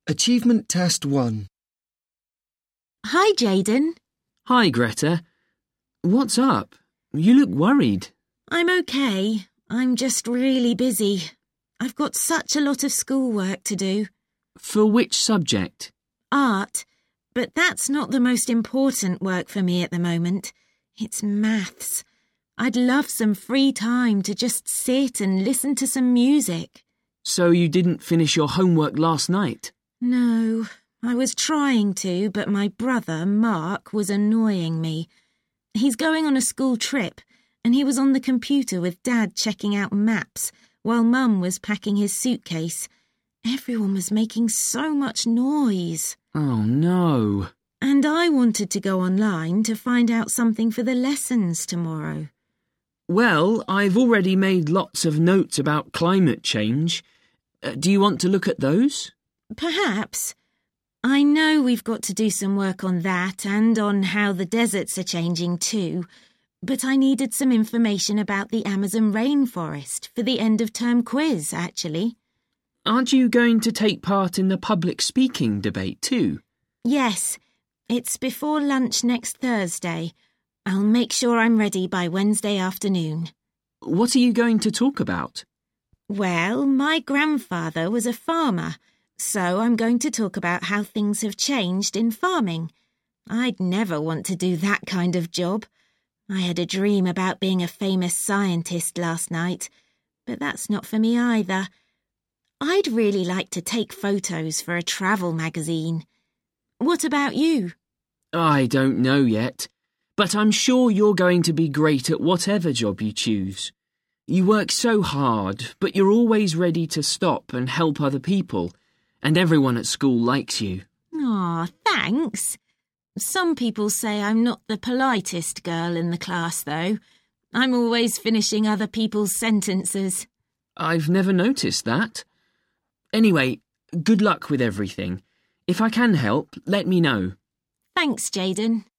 Achievement Test 1. Hi, Jayden. Hi, Greta. What's up? You look worried. I'm okay. I'm just really busy. I've got such a lot of schoolwork to do. For which subject? Art. But that's not the most important work for me at the moment. It's maths. I'd love some free time to just sit and listen to some music. So you didn't finish your homework last night? No, I was trying to, but my brother, Mark, was annoying me. He's going on a school trip, and he was on the computer with Dad checking out maps, while Mum was packing his suitcase. Everyone was making so much noise. Oh, no. And I wanted to go online to find out something for the lessons tomorrow. Well, I've already made lots of notes about climate change. Do you want to look at those? Perhaps. I know we've got to do some work on that and on how the deserts are changing too, but I needed some information about the Amazon rainforest for the end-of-term quiz, actually. Aren't you going to take part in the public speaking debate too? Yes, it's before lunch next Thursday. I'll make sure I'm ready by Wednesday afternoon. What are you going to talk about? Well, my grandfather was a farmer, so I'm going to talk about how things have changed in farming. I'd never want to do that kind of job. I had a dream about being a famous scientist last night, but that's not for me either. I'd really like to take photos for a travel magazine. What about you? I don't know yet, but I'm sure you're going to be great at whatever job you choose. You work so hard, but you're always ready to stop and help other people, and everyone at school likes you. Aw, thanks. Some people say I'm not the politest girl in the class, though. I'm always finishing other people's sentences. I've never noticed that. Anyway, good luck with everything. If I can help, let me know. Thanks, Jayden.